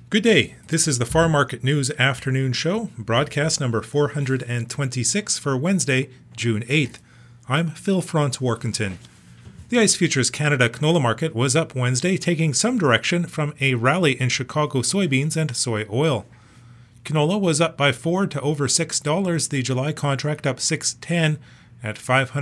Good day. This is the Farm Market News Afternoon Show, broadcast number 426 for Wednesday, June 8th. I'm Phil Franz-Warkentin. The ICE Futures Canada canola market was up Wednesday, taking some direction from a rally in Chicago soybeans and soy oil. Canola was up by $4 to over $6, the July contract up $6.10 at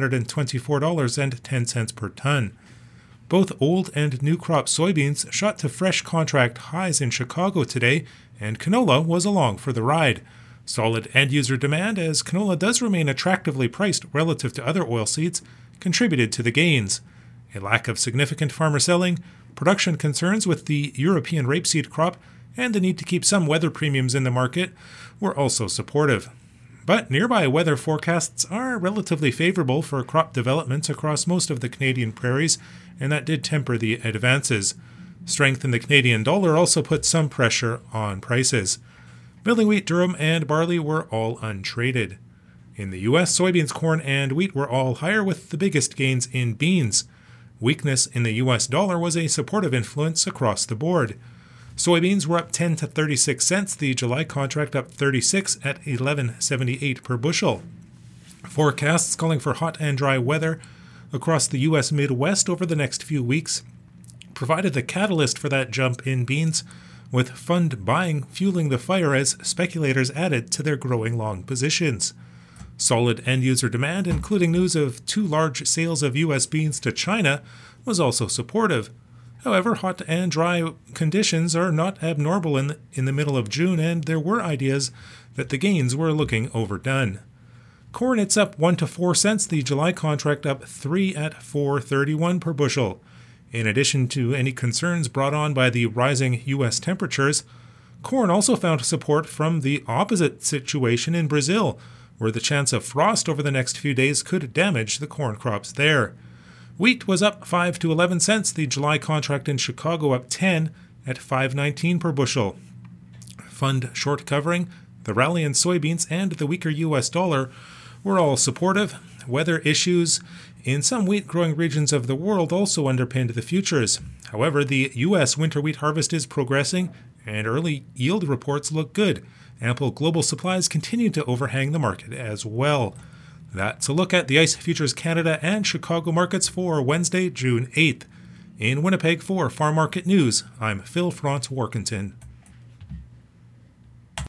$524.10 per ton. Both old and new crop soybeans shot to fresh contract highs in Chicago today, and canola was along for the ride. Solid end-user demand, as canola does remain attractively priced relative to other oilseeds, contributed to the gains. A lack of significant farmer selling, production concerns with the European rapeseed crop, and the need to keep some weather premiums in the market were also supportive. But nearby weather forecasts are relatively favorable for crop development across most of the Canadian prairies, and that did temper the advances. Strength in the Canadian dollar also put some pressure on prices. Milling wheat, durum, and barley were all untraded. In the U.S., soybeans, corn, and wheat were all higher, with the biggest gains in beans. Weakness in the U.S. dollar was a supportive influence across the board. Soybeans were up 10 to 36 cents, the July contract up 36 at $11.78 per bushel. Forecasts calling for hot and dry weather across the U.S. Midwest over the next few weeks provided the catalyst for that jump in beans, with fund buying fueling the fire as speculators added to their growing long positions. Solid end-user demand, including news of 2 large sales of U.S. beans to China, was also supportive. However, hot and dry conditions are not abnormal in the middle of June, and there were ideas that the gains were looking overdone. Corn, it's up 1 to 4 cents, the July contract up 3 at $4.31 per bushel. In addition to any concerns brought on by the rising U.S. temperatures, corn also found support from the opposite situation in Brazil, where the chance of frost over the next few days could damage the corn crops there. Wheat was up 5 to 11 cents, the July contract in Chicago up 10 at $5.19 per bushel. Fund short covering, the rally in soybeans, and the weaker U.S. dollar were all supportive. Weather issues in some wheat-growing regions of the world also underpinned the futures. However, the U.S. winter wheat harvest is progressing, and early yield reports look good. Ample global supplies continue to overhang the market as well. That's a look at the ICE Futures Canada and Chicago markets for Wednesday, June 8th. In Winnipeg for Farm Market News, I'm Phil Franz-Warkentin.